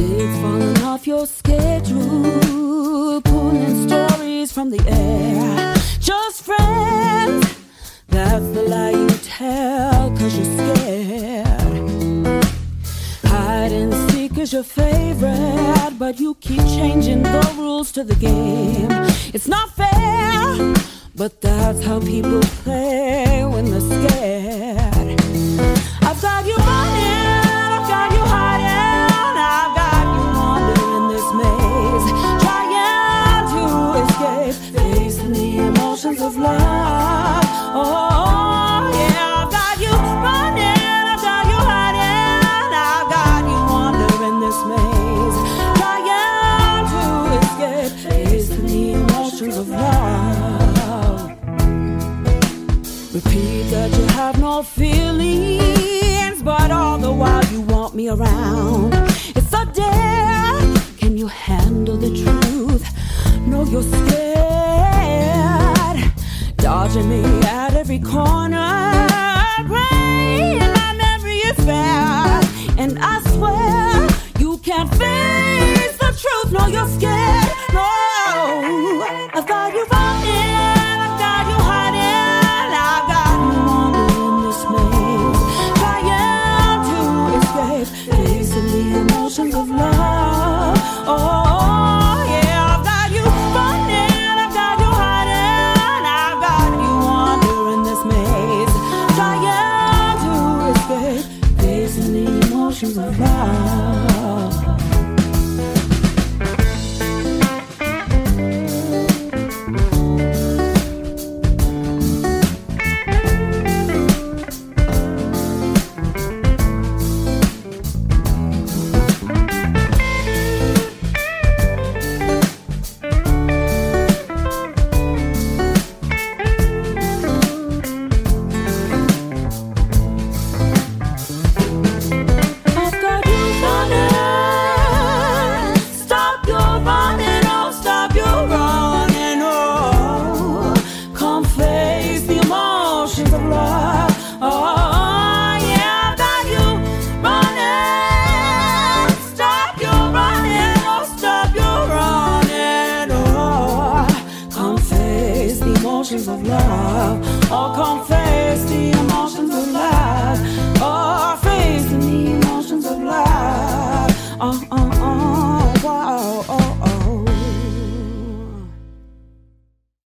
Dates falling off your schedule, pulling stories from the air. Just friends, that's the lie you tell, 'cause you're scared. Hide and seek is your favorite, but you keep changing the rules to the game. It's not fair, but that's how people play when they're scared. I've got you running, I've got you hiding, I've got you wandering this maze, trying to escape, facing the emotions of love. Oh, yeah, I've got you running, I've got you hiding, I've got you wandering this maze, trying to escape, facing the emotions of love. Repeat that you have no feelings, but all the while you want me around. It's a dare. Can you handle the truth? No, you're scared. Dodging me at every corner. Praying my memory is bad. And I swear you can't face the truth. No, you're scared. No, I've got you running, I've got you hiding, I've got you wandering this maze, trying to escape, facing the emotions of love. Oh, yeah, I've got you running, I've got you hiding, I've got you wandering this maze, trying to escape, facing the emotions of love. Of love, or come face the emotions of love, or facing the emotions of love.